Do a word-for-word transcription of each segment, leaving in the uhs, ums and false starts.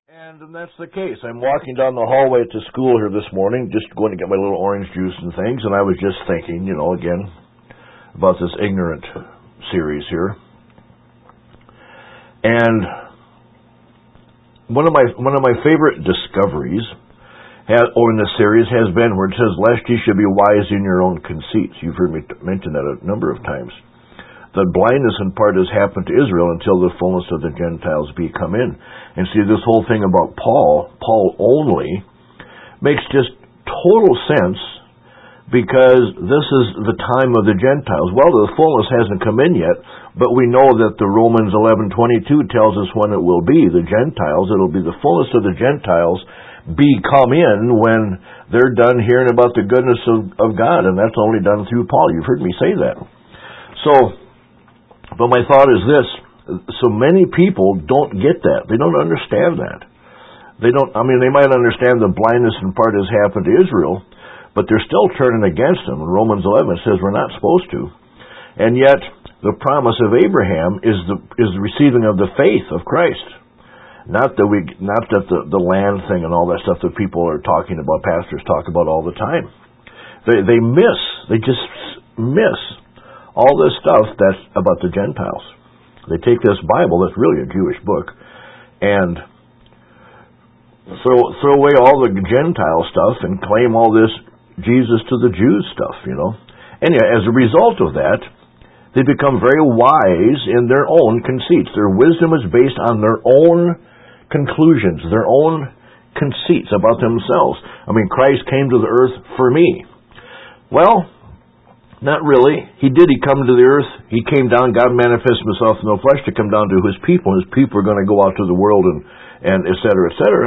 And that's the case. I'm walking down the hallway to school here this morning, just going to get my little orange juice and things, and I was just thinking, you know, again, about this ignorant series here. And one of my one of my favorite discoveries has, or in this series has been where it says, lest ye should be wise in your own conceits. You've heard me t- mention that a number of times. The blindness in part has happened to Israel until the fullness of the Gentiles be come in. And see, this whole thing about Paul, Paul only, makes just total sense because this is the time of the Gentiles. Well, the fullness hasn't come in yet, but we know that the Romans eleven twenty-two tells us when it will be, the Gentiles. It'll be the fullness of the Gentiles be come in when they're done hearing about the goodness of, of God, and that's only done through Paul. You've heard me say that. So, but my thought is this, so many people don't get that. They don't understand that. They don't, I mean, they might understand the blindness in part has happened to Israel, but they're still turning against them. In Romans eleven it says we're not supposed to. And yet, the promise of Abraham is the is the receiving of the faith of Christ. Not that we, not that the, the land thing and all that stuff that people are talking about, pastors talk about all the time. They they miss, they just miss all this stuff that's about the Gentiles. They take this Bible, that's really a Jewish book, and throw throw away all the Gentile stuff and claim all this Jesus to the Jews stuff, you know. Anyway, as a result of that, they become very wise in their own conceits. Their wisdom is based on their own conclusions, their own conceits about themselves. I mean, Christ came to the earth for me. Well, not really. He did. He come to the earth. He came down. God manifested himself in the flesh to come down to his people. His people are going to go out to the world and, and et cetera, et cetera.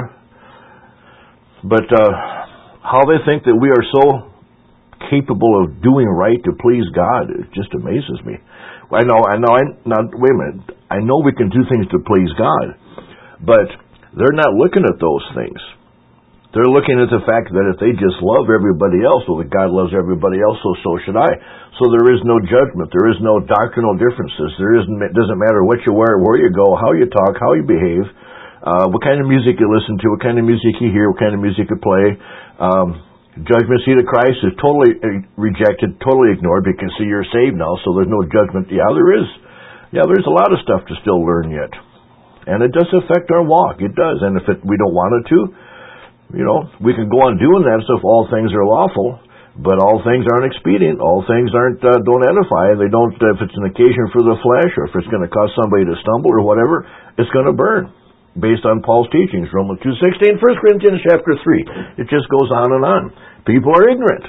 But uh, how they think that we are so capable of doing right to please God, it just amazes me. I know, I know, I, now, wait a minute. I know we can do things to please God, but they're not looking at those things. They're looking at the fact that if they just love everybody else, well, that God loves everybody else, so so should I. So there is no judgment. There is no doctrinal differences. There isn't. It doesn't matter what you wear, where you go, how you talk, how you behave, uh, what kind of music you listen to, what kind of music you hear, what kind of music you play. Um, judgment seat of Christ is totally rejected, totally ignored because see, you're saved now, so there's no judgment. Yeah, there is. Yeah, there's a lot of stuff to still learn yet, and it does affect our walk. It does, and if it, we don't want it to. You know, we can go on doing that stuff. All things are lawful, but all things aren't expedient. All things aren't uh, don't edify. They don't. Uh, if it's an occasion for the flesh, or if it's going to cause somebody to stumble or whatever, it's going to burn. Based on Paul's teachings, Romans two sixteen, First Corinthians chapter three. It just goes on and on. People are ignorant,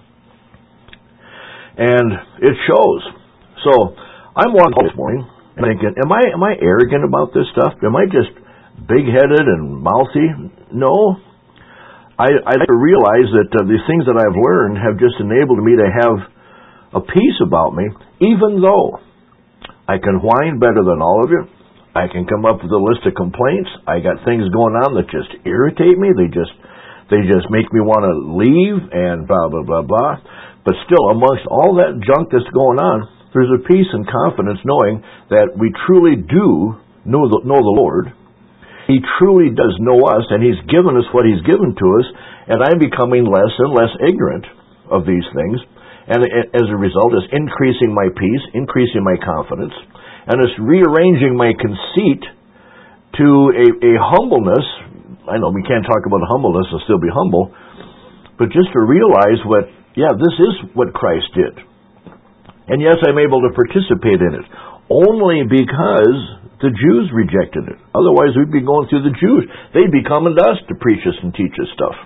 and it shows. So I'm walking this morning thinking, am I am I arrogant about this stuff? Am I just big-headed and mouthy? No. I, I realize that uh, the things that I've learned have just enabled me to have a peace about me, even though I can whine better than all of you. I can come up with a list of complaints. I got things going on that just irritate me. They just they just make me want to leave and blah, blah, blah, blah. But still, amongst all that junk that's going on, there's a peace and confidence knowing that we truly do know the, know the Lord. He truly does know us, and He's given us what He's given to us, and I'm becoming less and less ignorant of these things. And as a result, it's increasing my peace, increasing my confidence, and it's rearranging my conceit to a, a humbleness. I know we can't talk about humbleness and still be humble, but just to realize what, yeah, this is what Christ did. And yes, I'm able to participate in it, only because the Jews rejected it. Otherwise, we'd be going through the Jews. They'd be coming to us to preach us and teach us stuff.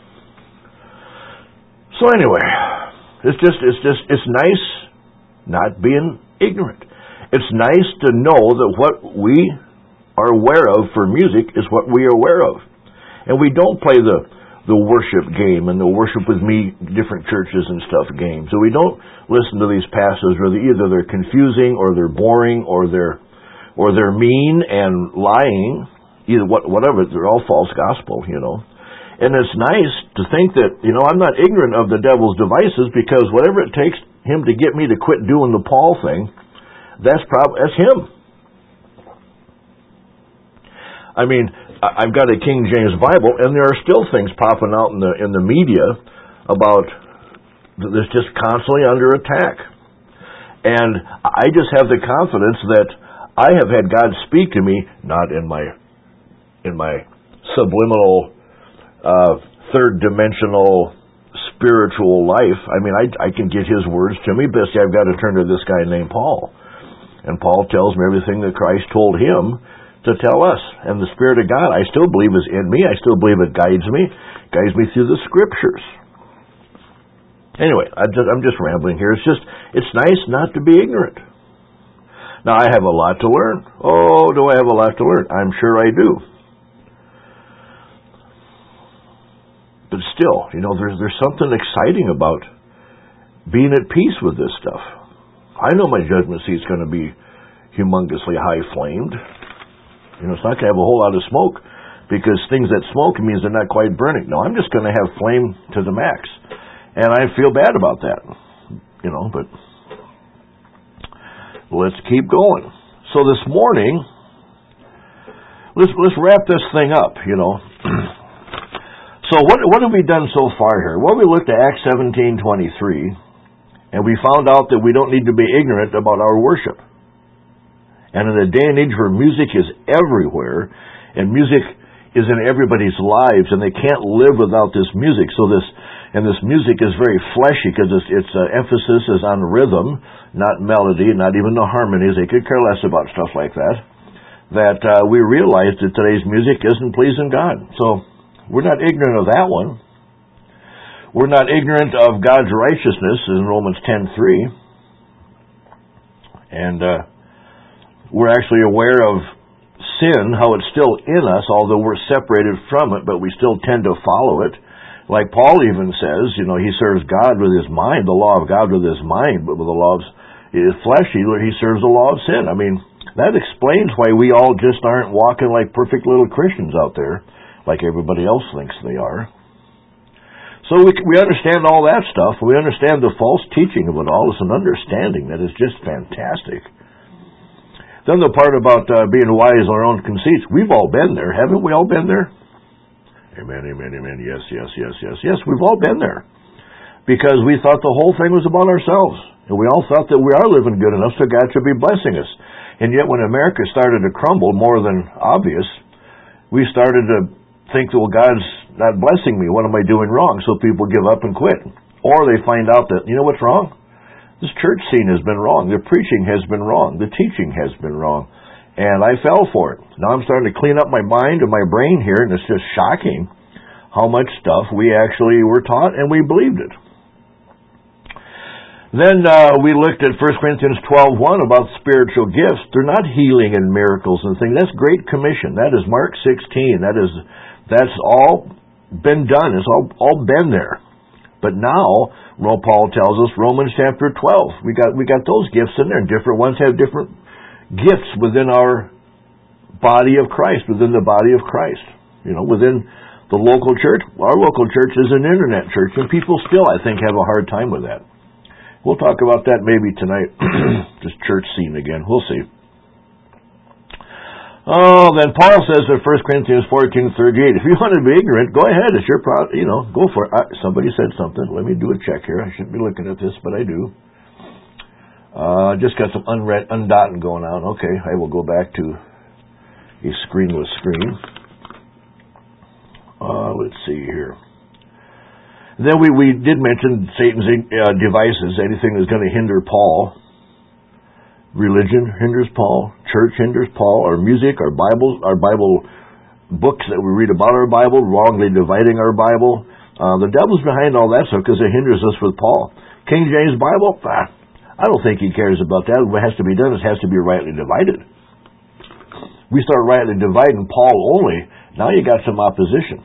So anyway, it's just, it's just, it's nice not being ignorant. It's nice to know that what we are aware of for music is what we are aware of. And we don't play the, the worship game and the worship with me, different churches and stuff game. So we don't listen to these pastors where either they're confusing or they're boring or they're or they're mean and lying, either what, whatever, they're all false gospel, you know. And it's nice to think that, you know, I'm not ignorant of the devil's devices because whatever it takes him to get me to quit doing the Paul thing, that's prob- that's him. I mean, I've got a King James Bible, and there are still things popping out in the in the media about this just constantly under attack. And I just have the confidence that I have had God speak to me, not in my in my subliminal, uh, third dimensional spiritual life. I mean, I, I can get His words to me, but see, I've got to turn to this guy named Paul. And Paul tells me everything that Christ told him to tell us. And the Spirit of God, I still believe, is in me. I still believe it guides me, guides me through the Scriptures. Anyway, I just, I'm just rambling here. It's just, it's nice not to be ignorant. Now, I have a lot to learn. Oh, do I have a lot to learn? I'm sure I do. But still, you know, there's, there's something exciting about being at peace with this stuff. I know my judgment seat's going to be humongously high-flamed. You know, it's not going to have a whole lot of smoke, because things that smoke means they're not quite burning. No, I'm just going to have flame to the max. And I feel bad about that. You know, but let's keep going. So this morning, let's let's wrap this thing up, you know. So what what have we done so far here? Well, we looked at Acts seventeen twenty-three, and we found out that we don't need to be ignorant about our worship. And in a day and age where music is everywhere, and music is in everybody's lives, and they can't live without this music. So this, and this music is very fleshy, because its, its uh, emphasis is on rhythm, not melody, not even the harmonies. They could care less about stuff like that. That uh, we realize that today's music isn't pleasing God. So we're not ignorant of that one. We're not ignorant of God's righteousness in Romans ten three, and uh, we're actually aware of sin, how it's still in us, although we're separated from it, but we still tend to follow it. Like Paul even says, you know, he serves God with his mind, the law of God with his mind, but with the law of his flesh, he, he serves the law of sin. I mean, that explains why we all just aren't walking like perfect little Christians out there, like everybody else thinks they are. So we we understand all that stuff. We understand the false teaching of it all. It's an understanding that is just fantastic. Then the part about uh, being wise in our own conceits, we've all been there. Haven't we all been there? Amen, amen, amen. Yes, yes, yes, yes, yes. We've all been there. Because we thought the whole thing was about ourselves. And we all thought that we are living good enough so God should be blessing us. And yet when America started to crumble, more than obvious, we started to think, well, God's not blessing me. What am I doing wrong? So people give up and quit. Or they find out that, you know what's wrong? This church scene has been wrong. The preaching has been wrong. The teaching has been wrong. And I fell for it. Now I'm starting to clean up my mind and my brain here, and it's just shocking how much stuff we actually were taught and we believed it. Then uh, we looked at First Corinthians twelve one about spiritual gifts. They're not healing and miracles and things. That's Great Commission. That is Mark sixteen. That is, that's all been done. It's all, all been there. But now, well, Paul tells us, Romans chapter twelve, we got we got those gifts in there. Different ones have different gifts within our body of Christ, within the body of Christ. You know, within the local church. Our local church is an internet church, and people still, I think, have a hard time with that. We'll talk about that maybe tonight. This church scene again. We'll see. Oh, then Paul says in First Corinthians fourteen thirty-eight, if you want to be ignorant, go ahead. It's your pro- you know, go for it. Uh, somebody said something. Let me do a check here. I shouldn't be looking at this, but I do. Uh, just got some unread, undotting going on. Okay, I will go back to a screenless screen. Uh, let's see here. Then we, we did mention Satan's uh, devices, anything that's going to hinder Paul. Religion hinders Paul. Church hinders Paul. Our music, our Bibles, our Bible books that we read about our Bible, wrongly dividing our Bible. Uh, the devil's behind all that stuff because it hinders us with Paul. King James Bible, ah, I don't think he cares about that. What has to be done is it has to be rightly divided. We start rightly dividing Paul only, now you got some opposition.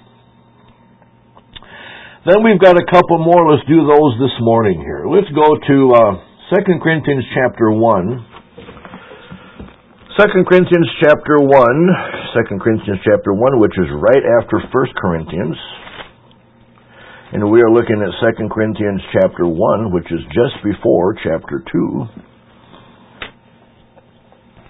Then we've got a couple more. Let's do those this morning here. Let's go to uh, Second Corinthians chapter one. Second Corinthians chapter one, Second Corinthians chapter one, which is right after First Corinthians. And we are looking at Second Corinthians chapter one, which is just before chapter two.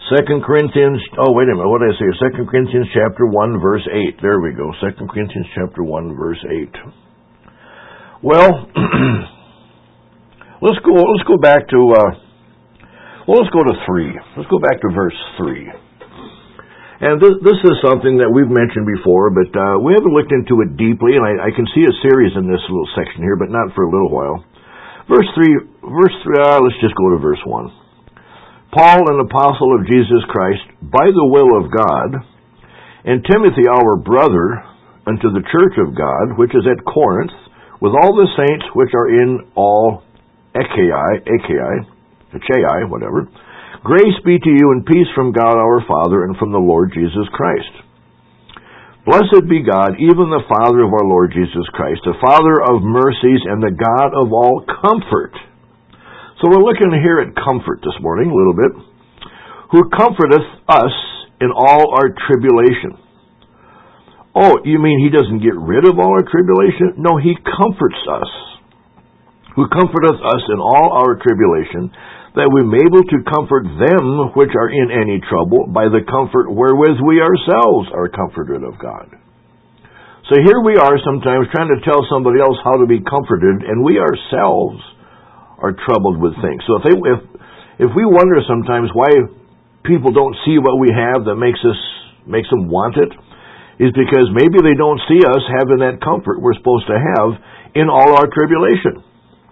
Second Corinthians, oh, wait a minute, what did I say? Second Corinthians chapter one, verse eight. There we go, Second Corinthians chapter one, verse eight. Well, let's go, let's go back to, uh, well, let's go to three. Let's go back to verse three. And this, this is something that we've mentioned before, but uh, we haven't looked into it deeply, and I, I can see a series in this little section here, but not for a little while. Verse three, verse three, uh, let's just go to verse one. Paul, an apostle of Jesus Christ, by the will of God, and Timothy, our brother, unto the church of God, which is at Corinth, with all the saints which are in all Achaia, Achaia, Achaia, whatever, grace be to you and peace from God our Father and from the Lord Jesus Christ. Blessed be God, even the Father of our Lord Jesus Christ, the Father of mercies and the God of all comfort. So we're looking here at comfort this morning a little bit. Who comforteth us in all our tribulation. Oh, you mean he doesn't get rid of all our tribulation? No, he comforts us. Who comforteth us in all our tribulation, that we may be able to comfort them which are in any trouble by the comfort wherewith we ourselves are comforted of God. So here we are sometimes trying to tell somebody else how to be comforted, and we ourselves are troubled with things. So if they, if if we wonder sometimes why people don't see what we have that makes us makes them want it, is because maybe they don't see us having that comfort we're supposed to have in all our tribulation.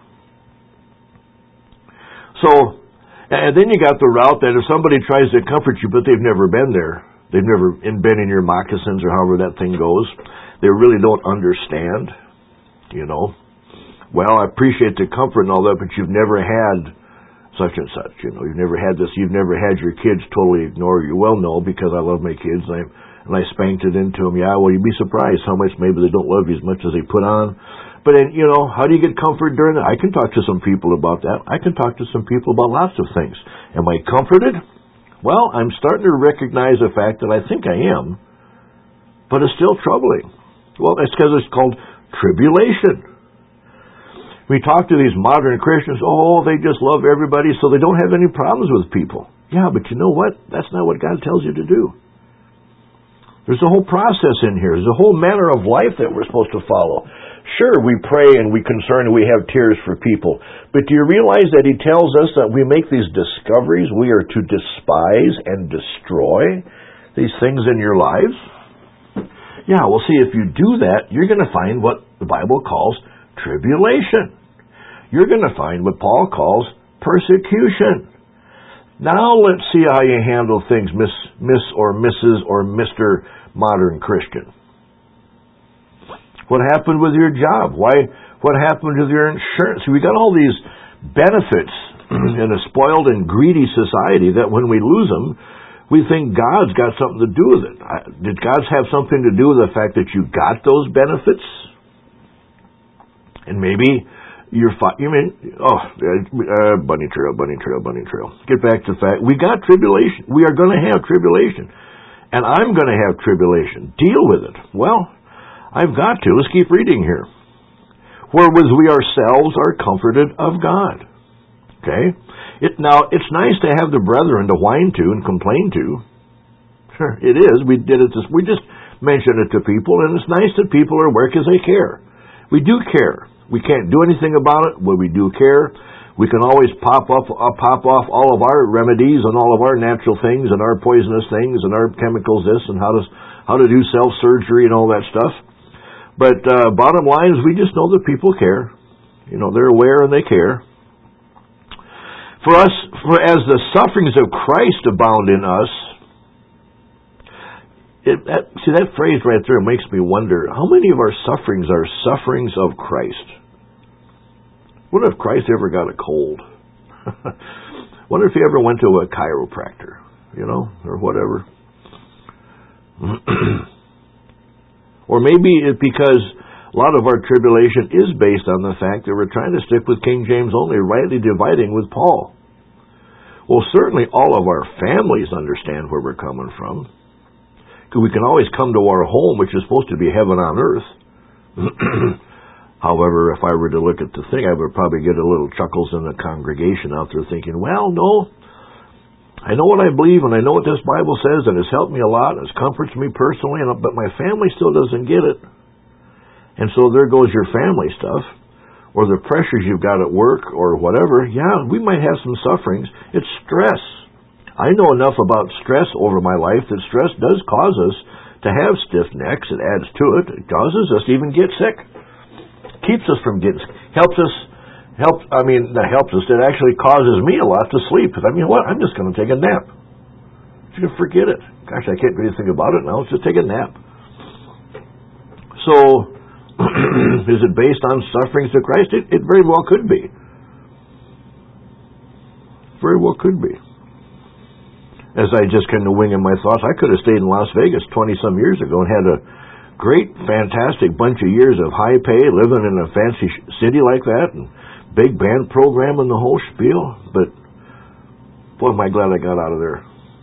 So, and then you got the route that if somebody tries to comfort you, but they've never been there, they've never been in your moccasins or however that thing goes, they really don't understand, you know. Well, I appreciate the comfort and all that, but you've never had such and such, you know. You've never had this, you've never had your kids totally ignore you. Well, no, because I love my kids, and I, and I spanked it into them. Yeah, well, you'd be surprised how much maybe they don't love you as much as they put on. But, then, you know, how do you get comfort during that? I can talk to some people about that. I can talk to some people about lots of things. Am I comforted? Well, I'm starting to recognize the fact that I think I am, but it's still troubling. Well, that's because it's called tribulation. We talk to these modern Christians, oh, they just love everybody, so they don't have any problems with people. Yeah, but you know what? That's not what God tells you to do. There's a whole process in here. There's a whole manner of life that we're supposed to follow. Sure, we pray and we concern and we have tears for people. But do you realize that he tells us that we make these discoveries, we are to despise and destroy these things in your lives? Yeah, well, see, if you do that, you're going to find what the Bible calls tribulation. You're going to find what Paul calls persecution. Now let's see how you handle things, Miss, Miss or Missus or Mister Modern Christian. What happened with your job? Why? What happened with your insurance? We got all these benefits in a spoiled and greedy society that when we lose them, we think God's got something to do with it. Did God have something to do with the fact that you got those benefits? And maybe you're fi- you mean oh uh, bunny trail, bunny trail, bunny trail. Get back to the fact we got tribulation. We are going to have tribulation, and I'm going to have tribulation. Deal with it. Well, I've got to. Let's keep reading here. Wherewith we ourselves are comforted of God. Okay? It, now, it's nice to have the brethren to whine to and complain to. Sure, it is. We did it. This, we just mentioned it to people, and it's nice that people are aware because they care. We do care. We can't do anything about it, but we do care. We can always pop up, uh, pop off all of our remedies and all of our natural things and our poisonous things and our chemicals, this and how to how to do self surgery and all that stuff. But uh, bottom line is we just know that people care. You know, they're aware and they care. For us, for as the sufferings of Christ abound in us, it, that, see that phrase right there makes me wonder, how many of our sufferings are sufferings of Christ? What if Christ ever got a cold? Wonder if he ever went to a chiropractor, you know, or whatever. Or maybe it's because a lot of our tribulation is based on the fact that we're trying to stick with King James only, rightly dividing with Paul. Well, certainly all of our families understand where we're coming from. Because we can always come to our home, which is supposed to be heaven on earth. However, if I were to look at the thing, I would probably get a little chuckles in the congregation out there thinking, well, no, I know what I believe, and I know what this Bible says, and it's helped me a lot, and it's comforts me personally, and, but my family still doesn't get it. And so there goes your family stuff, or the pressures you've got at work, or whatever. Yeah, we might have some sufferings. It's stress. I know enough about stress over my life that stress does cause us to have stiff necks. It adds to it. It causes us to even get sick. Keeps us from getting sick. Helps us Help, I mean, that helps us. It actually causes me a lot to sleep. I mean, what? I'm just going to take a nap. You can forget it. Gosh, I can't really think about it now. Let's just take a nap. So, is it based on sufferings of Christ? It, it very well could be. Very well could be. As I just kind of wing in my thoughts, I could have stayed in Las Vegas twenty-some years ago and had a great, fantastic bunch of years of high pay, living in a fancy city like that, and big band program and the whole spiel, but boy, am I glad I got out of there.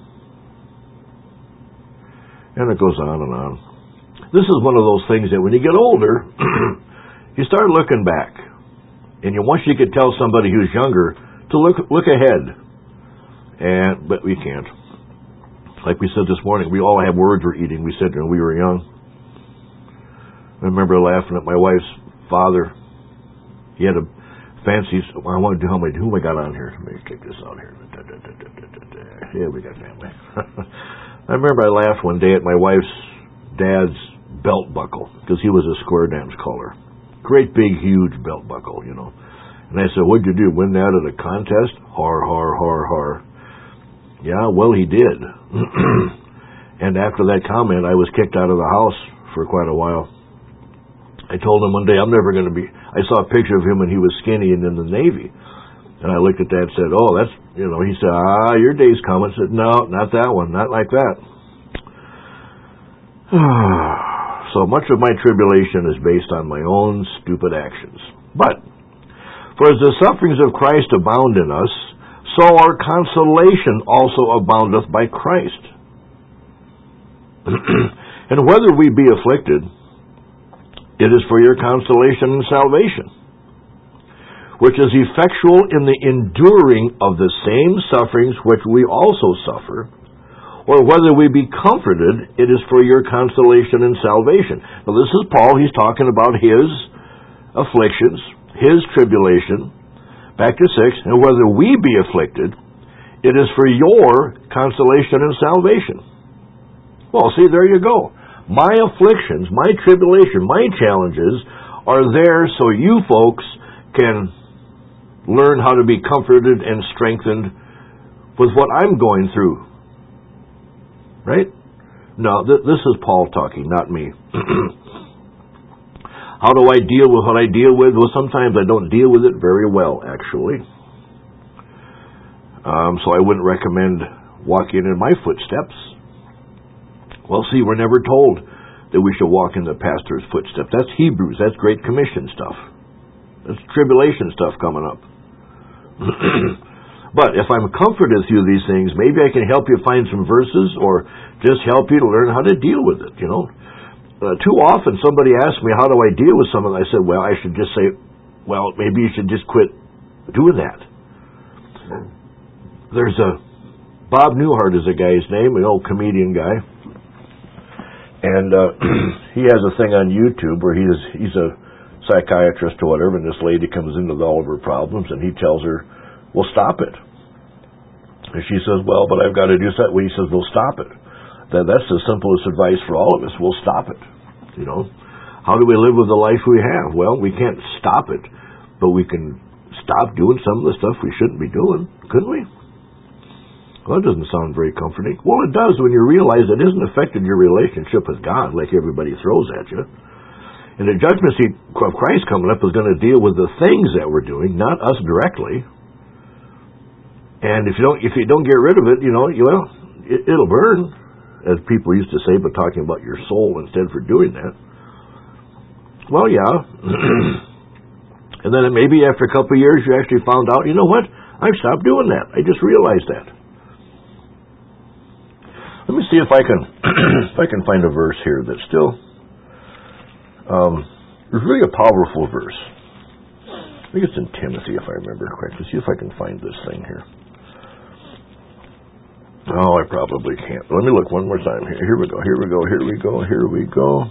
And it goes on and on. This is one of those things that when you get older, you start looking back. And you wish you could tell somebody who's younger to look look ahead. And but we can't. Like we said this morning, we all have words we're eating. We said when we were young. I remember laughing at my wife's father. He had a fancy, I want to do how many, who I got on here? Let me check this out here. Yeah, we got family. I remember I laughed one day at my wife's dad's belt buckle, because he was a square dance caller. Great big, huge belt buckle, you know. And I said, what'd you do, win that at a contest? Har, har, har, har. Yeah, well, he did. And after that comment, I was kicked out of the house for quite a while. I told him one day, I'm never going to be, I saw a picture of him when he was skinny and in the Navy. And I looked at that and said, oh, that's, you know, he said, ah, your day's coming. I said, no, not that one, not like that. So much of my tribulation is based on my own stupid actions. But, for as the sufferings of Christ abound in us, so our consolation also aboundeth by Christ. And whether we be afflicted, it is for your consolation and salvation, which is effectual in the enduring of the same sufferings which we also suffer, or whether we be comforted, it is for your consolation and salvation. Now this is Paul, he's talking about his afflictions, his tribulation, back to six, and whether we be afflicted, it is for your consolation and salvation. Well, see, there you go. My afflictions, my tribulation, my challenges are there so you folks can learn how to be comforted and strengthened with what I'm going through. Right? No, th- this is Paul talking, not me. How do I deal with what I deal with? Well, sometimes I don't deal with it very well, actually. Um, so I wouldn't recommend walking in my footsteps. Well, see, we're never told that we should walk in the pastor's footsteps. That's Hebrews. That's Great Commission stuff. That's tribulation stuff coming up. But if I'm comforted through these things, maybe I can help you find some verses or just help you to learn how to deal with it, you know. Uh, too often somebody asks me, how do I deal with something? I said, well, I should just say, well, maybe you should just quit doing that. There's a, Bob Newhart is a guy's name, an old comedian guy. And uh, he has a thing on YouTube where he's he's a psychiatrist or whatever, and this lady comes into all of her problems, and he tells her, well, stop it. And she says, well, but I've got to do something. Well, he says, well, stop it. That, that's the simplest advice for all of us. We'll stop it. You know, how do we live with the life we have? Well, we can't stop it, but we can stop doing some of the stuff we shouldn't be doing, couldn't we? Well, that doesn't sound very comforting. Well, it does when you realize it isn't affecting your relationship with God like everybody throws at you. And the judgment seat of Christ coming up is going to deal with the things that we're doing, not us directly. And if you don't, if you don't get rid of it, you know, you, well, it, it'll burn, as people used to say, but talking about your soul instead for doing that. Well, yeah. And then maybe after a couple of years, you actually found out, you know what? I've stopped doing that. I just realized that. Let me see if I can if I can find a verse here that's still um, it's really a powerful verse. I think it's in Timothy, if I remember correctly. See if I can find this thing here. Oh, I probably can't. Let me look one more time here. Here we go, here we go, here we go, here we go.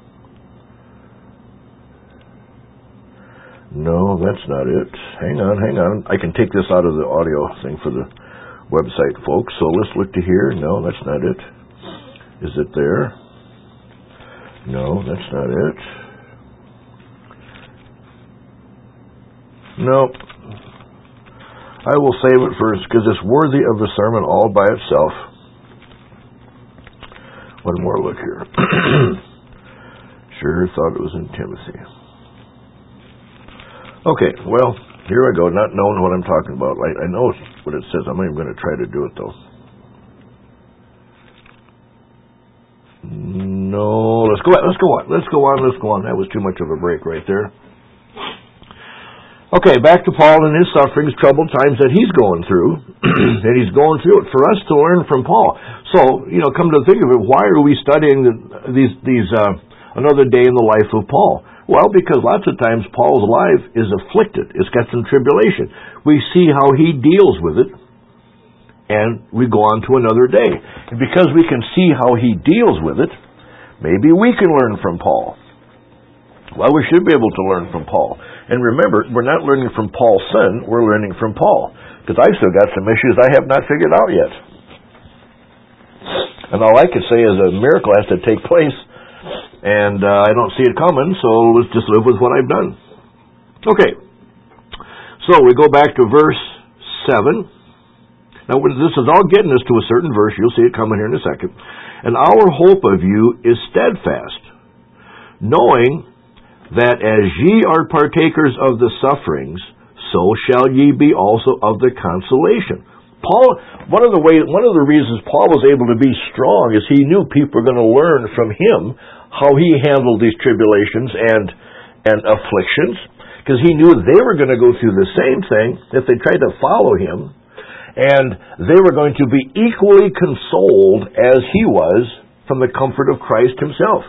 No, that's not it. Hang on, hang on. I can take this out of the audio thing for the website, folks. So let's look to here. No, that's not it. Is it there? No, that's not it. Nope. I will save it first because it's worthy of a sermon all by itself. One more look here. Sure thought it was in Timothy. Okay, well, here I go, not knowing what I'm talking about. I, I know what it says. I'm not even going to try to do it, though. No, let's go on, let's go on, let's go on, let's go on. That was too much of a break right there. Okay, back to Paul and his sufferings, troubled times that he's going through, and he's going through it for us to learn from Paul. So, you know, come to think of it, why are we studying the, these, these uh, another day in the life of Paul? Well, because lots of times Paul's life is afflicted. It's got some tribulation. We see how he deals with it, and we go on to another day. And because we can see how he deals with it, maybe we can learn from Paul. Well, we should be able to learn from Paul. And remember, we're not learning from Paul's sin, we're learning from Paul. Because I've still got some issues I have not figured out yet. And all I can say is a miracle has to take place, and uh, I don't see it coming, so let's just live with what I've done. Okay, so we go back to verse seven. Now, this is all getting us to a certain verse. You'll see it coming here in a second. And our hope of you is steadfast, knowing that as ye are partakers of the sufferings, so shall ye be also of the consolation. Paul, one of the ways, one of the reasons Paul was able to be strong is he knew people were going to learn from him how he handled these tribulations and and afflictions, because he knew they were going to go through the same thing if they tried to follow him, and they were going to be equally consoled as he was from the comfort of Christ himself.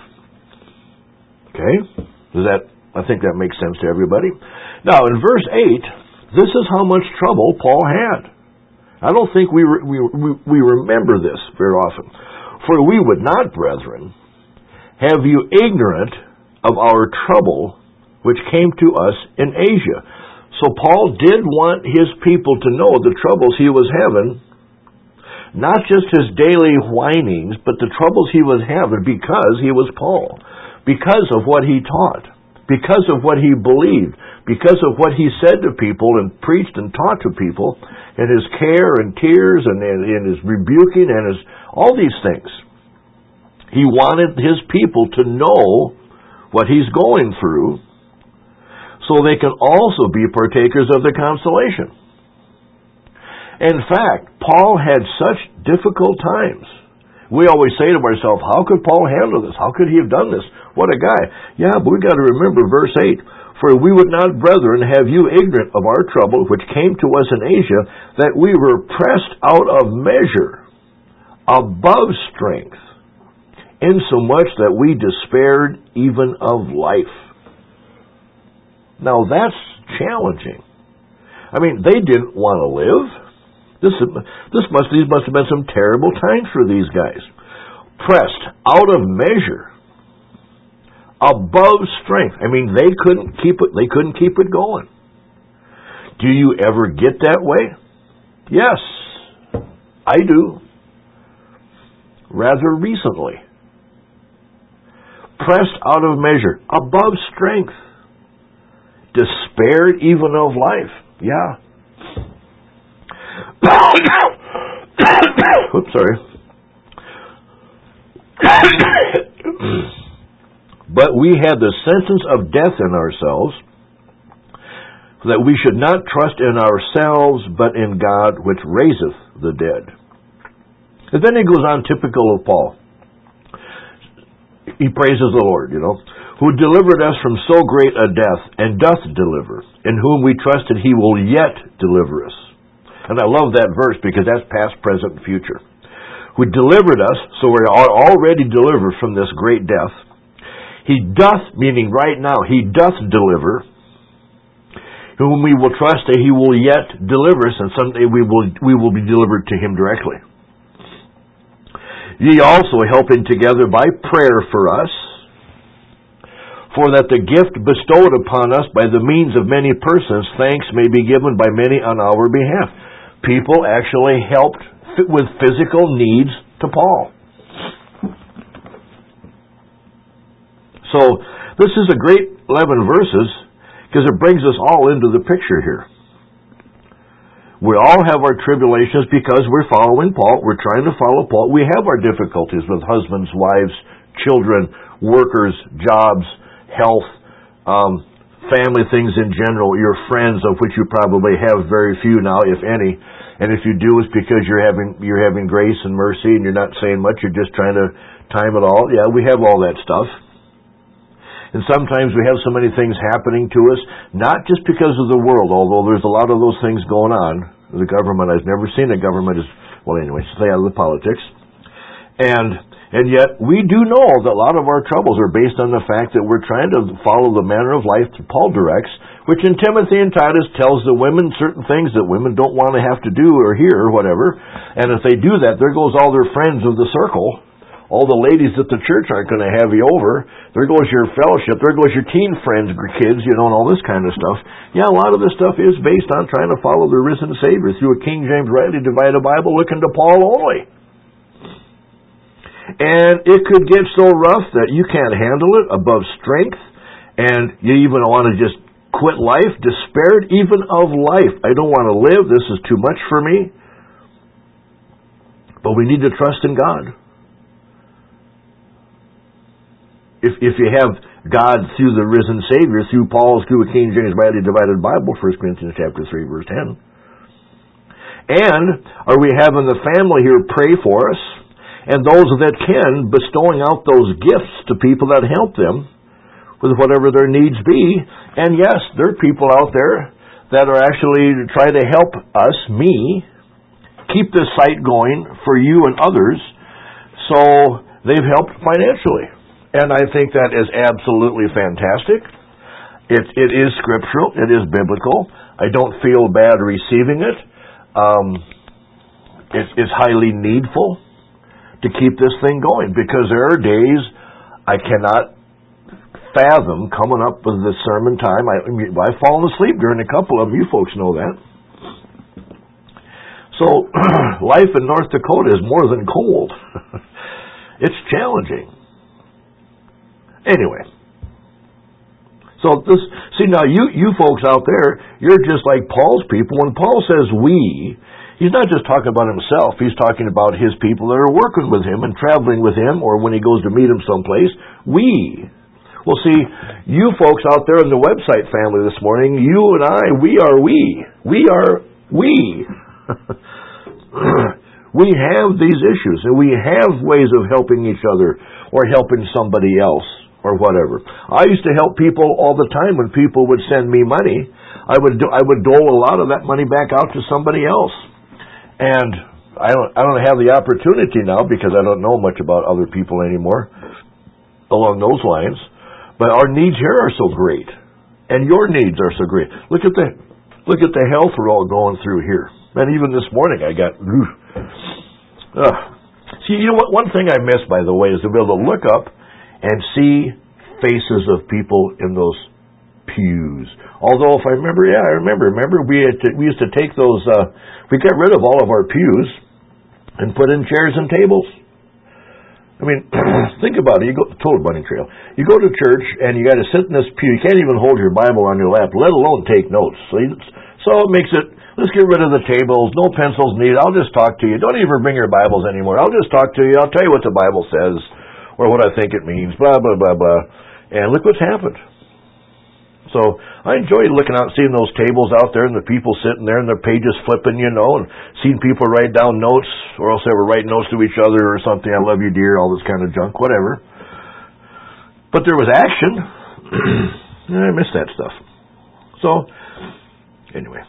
Okay? Does that, I think that makes sense to everybody. Now, in verse eight, this is how much trouble Paul had. I don't think we, re, we, we, we remember this very often. For we would not, brethren, have you ignorant of our trouble which came to us in Asia. So Paul did want his people to know the troubles he was having, not just his daily whinings, but the troubles he was having because he was Paul, because of what he taught, because of what he believed, because of what he said to people and preached and taught to people, and his care and tears and, and, and his rebuking and his all these things. He wanted his people to know what he's going through so they can also be partakers of the consolation. In fact, Paul had such difficult times. We always say to ourselves, how could Paul handle this? How could he have done this? What a guy. Yeah, but we've got to remember verse eight. For we would not, brethren, have you ignorant of our trouble which came to us in Asia, that we were pressed out of measure, above strength, insomuch that we despaired even of life. Now that's challenging. I mean, they didn't want to live. This, this must, these must have been some terrible times for these guys. Pressed out of measure, above strength. I mean, they couldn't keep it. They couldn't keep it going. Do you ever get that way? Yes, I do. Rather recently. Pressed out of measure, above strength, despaired even of life. Yeah. Oops, sorry. But we had the sentence of death in ourselves, that we should not trust in ourselves, but in God which raiseth the dead. And then he goes on, typical of Paul. He praises the Lord, you know, who delivered us from so great a death, and doth deliver, in whom we trusted he will yet deliver us. And I love that verse because that's past, present, and future. Who delivered us, so we are already delivered from this great death. He doth, meaning right now, he doth deliver, whom we will trust that he will yet deliver us, and someday we will we will be delivered to him directly. Ye also helping together by prayer for us, for that the gift bestowed upon us by the means of many persons, thanks may be given by many on our behalf. People actually helped with physical needs to Paul. So, this is a great eleven verses, because it brings us all into the picture here. We all have our tribulations because we're following Paul. We're trying to follow Paul. We have our difficulties with husbands, wives, children, workers, jobs, health, um, family things in general, your friends, of which you probably have very few now, if any. And if you do, it's because you're having you're having grace and mercy and you're not saying much. You're just trying to time it all. Yeah, we have all that stuff. And sometimes we have so many things happening to us, not just because of the world, although there's a lot of those things going on. The government, I've never seen a government as, well anyway, stay out of the politics. And and yet we do know that a lot of our troubles are based on the fact that we're trying to follow the manner of life that Paul directs, which in Timothy and Titus tells the women certain things that women don't want to have to do or hear or whatever. And if they do that, there goes all their friends of the circle. All the ladies at the church aren't going to have you over. There goes your fellowship. There goes your teen friends, kids, you know, and all this kind of stuff. Yeah, a lot of this stuff is based on trying to follow the risen Savior through a King James rightly divided Bible, looking to Paul only. And it could get so rough that you can't handle it above strength, and you even want to just quit life, despaired even of life. I don't want to live. This is too much for me. But we need to trust in God. If if you have God through the risen Savior, through Paul's, through a King James rightly divided Bible, First Corinthians chapter three, verse ten. And are we having the family here pray for us, and those that can, bestowing out those gifts to people that help them with whatever their needs be. And yes, there are people out there that are actually trying to help us, me, keep this site going for you and others, so they've helped financially. And I think that is absolutely fantastic. It, it is scriptural. It is biblical. I don't feel bad receiving it. Um, it it's highly needful to keep this thing going, because there are days I cannot fathom coming up with the sermon time. I, I've fallen asleep during a couple of them. You folks know that. So life in North Dakota is more than cold. It's challenging. Anyway, so this, see now you, you folks out there, you're just like Paul's people. When Paul says we, he's not just talking about himself, he's talking about his people that are working with him and traveling with him, or when he goes to meet him someplace. We. Well, see, you folks out there in the website family this morning, you and I, we are we. We are we. We have these issues, and we have ways of helping each other or helping somebody else, or whatever. I used to help people all the time. When people would send me money, I would do, I would dole a lot of that money back out to somebody else. And I don't I don't have the opportunity now because I don't know much about other people anymore along those lines. But our needs here are so great, and your needs are so great. Look at the look at the health we're all going through here. And even this morning, I got. Uh, see, you know what? One thing I miss, by the way, is to be able to look up and see faces of people in those pews. Although, if I remember, yeah, I remember. Remember, we had to, we used to take those. Uh, we got rid of all of our pews and put in chairs and tables. I mean, think about it. You go total bunny trail. You go to church and you got to sit in this pew. You can't even hold your Bible on your lap, let alone take notes. So, you, so it makes it. Let's get rid of the tables. No pencils needed. I'll just talk to you. Don't even bring your Bibles anymore. I'll just talk to you. I'll tell you what the Bible says, or what I think it means, blah, blah, blah, blah. And look what's happened. So I enjoy looking out, seeing those tables out there, and the people sitting there, and their pages flipping, you know, and seeing people write down notes, or else they were writing notes to each other or something, I love you, dear, all this kind of junk, whatever. But there was action. I miss that stuff. So, anyway.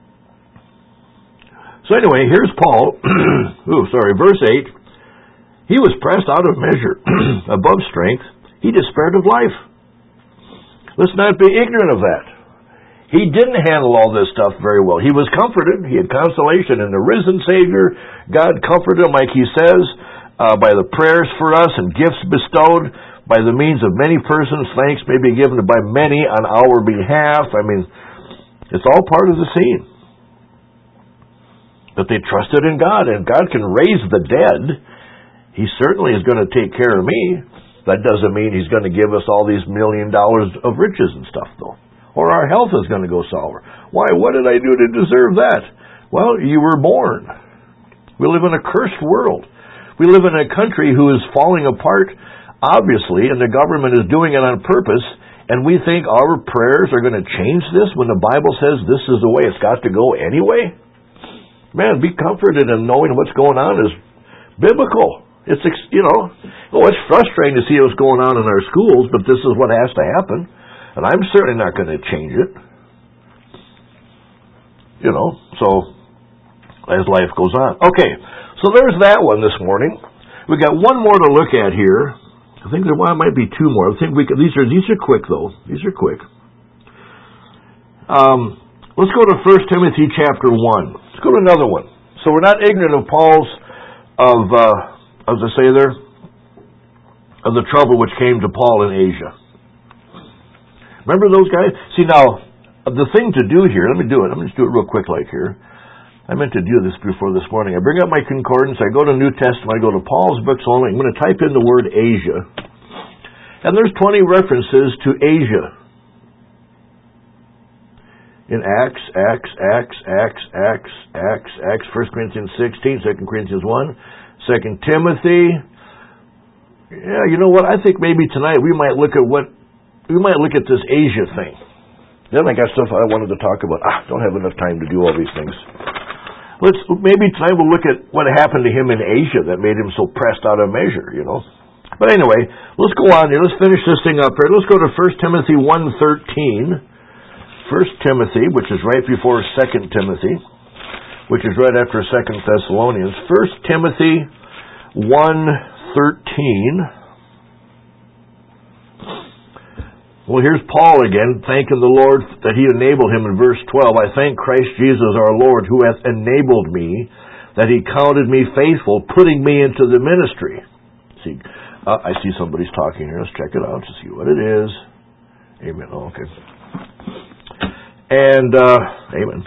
So anyway, here's Paul. Ooh, sorry, verse eight. He was pressed out of measure, above strength. He despaired of life. Let's not be ignorant of that. He didn't handle all this stuff very well. He was comforted. He had consolation in the risen Savior. God comforted him, like he says. uh, by the prayers for us and gifts bestowed, by the means of many persons, thanks may be given by many on our behalf. I mean, it's all part of the scene. That they trusted in God, and God can raise the dead. He certainly is going to take care of me. That doesn't mean He's going to give us all these million dollars of riches and stuff, though. Or our health is going to go sour. Why, what did I do to deserve that? Well, you were born. We live in a cursed world. We live in a country who is falling apart, obviously, and the government is doing it on purpose, and we think our prayers are going to change this when the Bible says this is the way it's got to go anyway? Man, be comforted in knowing what's going on is biblical. It's, you know, oh, it's frustrating to see what's going on in our schools, but this is what has to happen, and I'm certainly not going to change it. You know, so as life goes on. Okay, so there's that one this morning. We got one more to look at here. I think there well, might be two more. I think we could, these are these are quick though. These are quick. Um, let's go to First Timothy chapter one. Let's go to another one. So we're not ignorant of Paul's of uh, as I say there of the trouble which came to Paul in Asia. Remember those guys? See now, the thing to do here. Let me do it. Let me just do it real quick, like here. I meant to do this before this morning. I bring up my concordance, I go to New Testament, I go to Paul's books only, I'm going to type in the word Asia. And there's twenty references to Asia. In Acts, Acts, Acts, Acts, Acts, Acts, Acts, First Corinthians sixteen, Second Corinthians one, Second Timothy. Yeah, you know what, I think maybe tonight we might look at what, we might look at this Asia thing. Then I got stuff I wanted to talk about. Ah, don't have enough time to do all these things. Let's maybe tonight we'll look at what happened to him in Asia that made him so pressed out of measure, you know. But anyway, let's go on here. Let's finish this thing up here. Let's go to First Timothy one thirteen. First Timothy, which is right before Second Timothy, which is right after Second Thessalonians. First Timothy one thirteen. Well, here's Paul again, thanking the Lord that He enabled him in verse twelve. I thank Christ Jesus our Lord, who hath enabled me, that He counted me faithful, putting me into the ministry. See, uh, I see somebody's talking here. Let's check it out to see what it is. Amen. Oh, okay. And, uh, amen.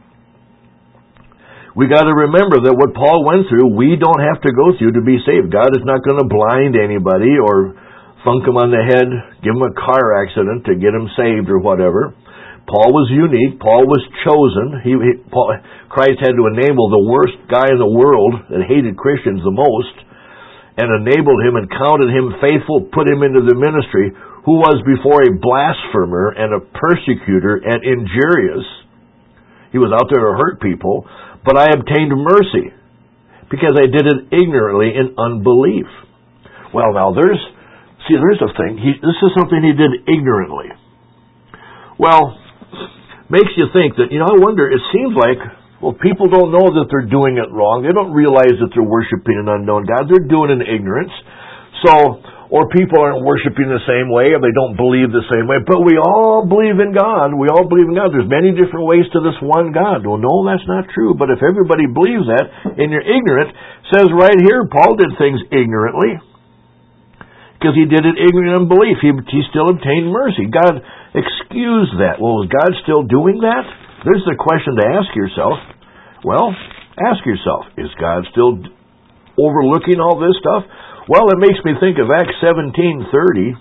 We got to remember that what Paul went through, we don't have to go through to be saved. God is not going to blind anybody or thunk him on the head, give him a car accident to get him saved or whatever. Paul was unique. Paul was chosen. He, he Paul, Christ had to enable the worst guy in the world that hated Christians the most, and enabled him and counted him faithful, put him into the ministry, who was before a blasphemer and a persecutor and injurious. He was out there to hurt people, but I obtained mercy because I did it ignorantly in unbelief. Well, now there's See, there's a thing. He, this is something he did ignorantly. Well, makes you think that, you know, I wonder, it seems like, well, people don't know that they're doing it wrong. They don't realize that they're worshiping an unknown God. They're doing it in ignorance. So, or people aren't worshiping the same way, or they don't believe the same way. But we all believe in God. We all believe in God. There's many different ways to this one God. Well, no, that's not true. But if everybody believes that, and you're ignorant, it says right here, Paul did things ignorantly. Because he did it ignorant in unbelief. He, he still obtained mercy. God excused that. Well, is God still doing that? There's the question to ask yourself. Well, ask yourself, is God still overlooking all this stuff? Well, it makes me think of Acts seventeen thirty.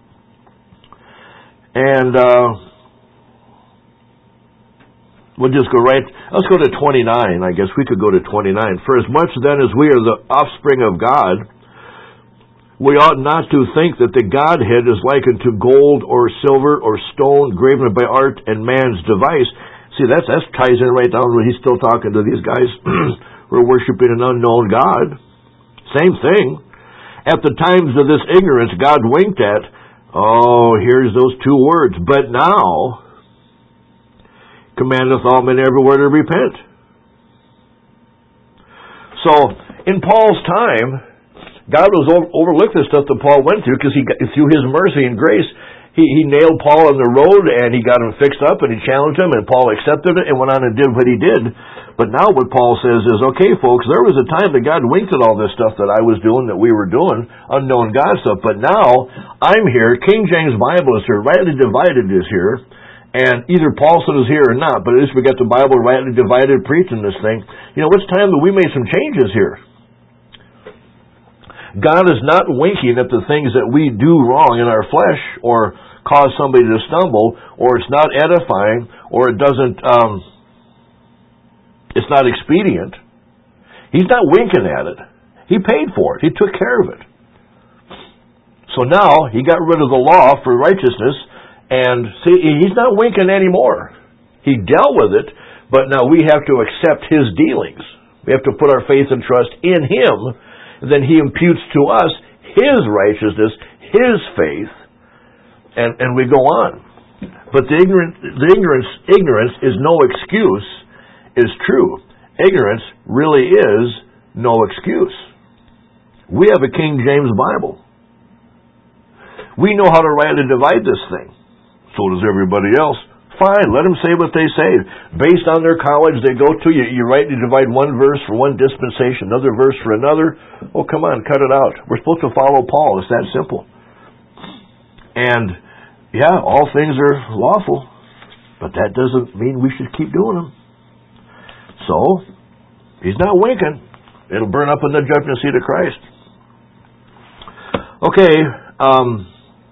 And uh, we'll just go right, let's go to twenty-nine. I guess we could go to twenty-nine. For as much then as we are the offspring of God, we ought not to think that the Godhead is likened to gold or silver or stone graven by art and man's device. See, that's, that ties in right down when he's still talking to these guys who are worshiping an unknown God. Same thing. At the times of this ignorance, God winked at, oh, here's those two words, but now commandeth all men everywhere to repent. So, in Paul's time, God was over, overlooked the stuff that Paul went through because he, through His mercy and grace, he, he nailed Paul on the road and he got him fixed up and he challenged him and Paul accepted it and went on and did what he did. But now what Paul says is, okay, folks, there was a time that God winked at all this stuff that I was doing, that we were doing, unknown God stuff. But now I'm here. King James Bible is here. Rightly divided is here. And either Paulson is here or not, but at least we got the Bible rightly divided preaching this thing. You know, it's time that we made some changes here. God is not winking at the things that we do wrong in our flesh or cause somebody to stumble, or it's not edifying, or it doesn't, um, it's not expedient. He's not winking at it. He paid for it. He took care of it. So now he got rid of the law for righteousness, and see, he's not winking anymore. He dealt with it, but now we have to accept his dealings. We have to put our faith and trust in him. Then he imputes to us his righteousness, his faith, and, and we go on. But the ignorance, the ignorance, ignorance is no excuse, is true. Ignorance really is no excuse. We have a King James Bible. We know how to rightly divide this thing. So does everybody else. Fine, let them say what they say. Based on their college they go to, you, you rightly divide one verse for one dispensation, another verse for another. Oh, come on, cut it out. We're supposed to follow Paul. It's that simple. And, yeah, all things are lawful, but that doesn't mean we should keep doing them. So, he's not winking. It'll burn up in the judgment seat of Christ. Okay, um...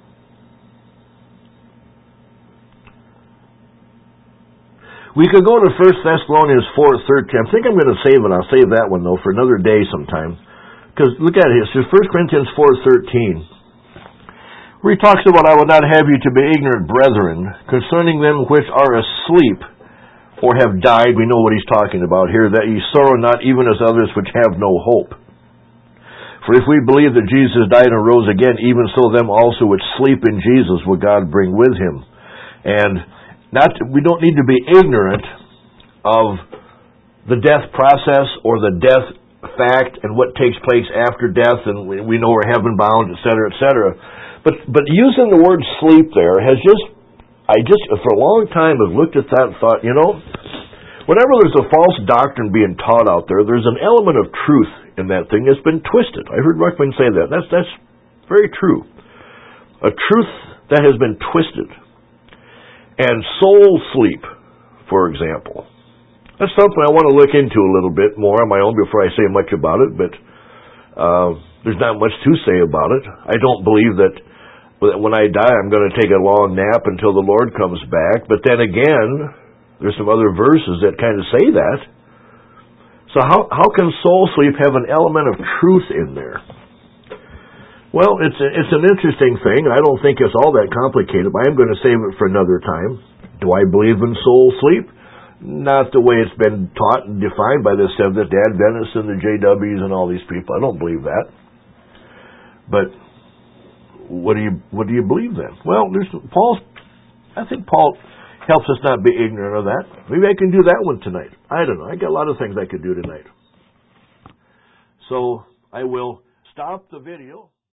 we could go to First Thessalonians four thirteen. I think I'm going to save it. I'll save that one, though, for another day sometime. Because look at it. It says First Corinthians four thirteen, where he talks about, I would not have you to be ignorant, brethren, concerning them which are asleep or have died. We know what he's talking about here, that ye sorrow not even as others which have no hope. For if we believe that Jesus died and rose again, even so them also which sleep in Jesus will God bring with him. And Not, we don't need to be ignorant of the death process or the death fact and what takes place after death, and we, we know we're heaven bound, et cetera, et cetera. But but using the word sleep there has just, I just for a long time have looked at that and thought, you know, whenever there's a false doctrine being taught out there, there's an element of truth in that thing that's been twisted. I heard Ruckman say that. That's that's very true. A truth that has been twisted. And soul sleep, for example. That's something I want to look into a little bit more on my own before I say much about it, but uh, there's not much to say about it. I don't believe that when I die I'm going to take a long nap until the Lord comes back, but then again, there's some other verses that kind of say that. So how, how can soul sleep have an element of truth in there? Well, it's a, it's an interesting thing. I don't think it's all that complicated, but I'm going to save it for another time. Do I believe in soul sleep? Not the way it's been taught and defined by the Seventh-day Adventists and the J Ws and all these people. I don't believe that. But what do you what do you believe then? Well, there's Paul's. I think Paul helps us not be ignorant of that. Maybe I can do that one tonight. I don't know. I got a lot of things I could do tonight. So I will stop the video.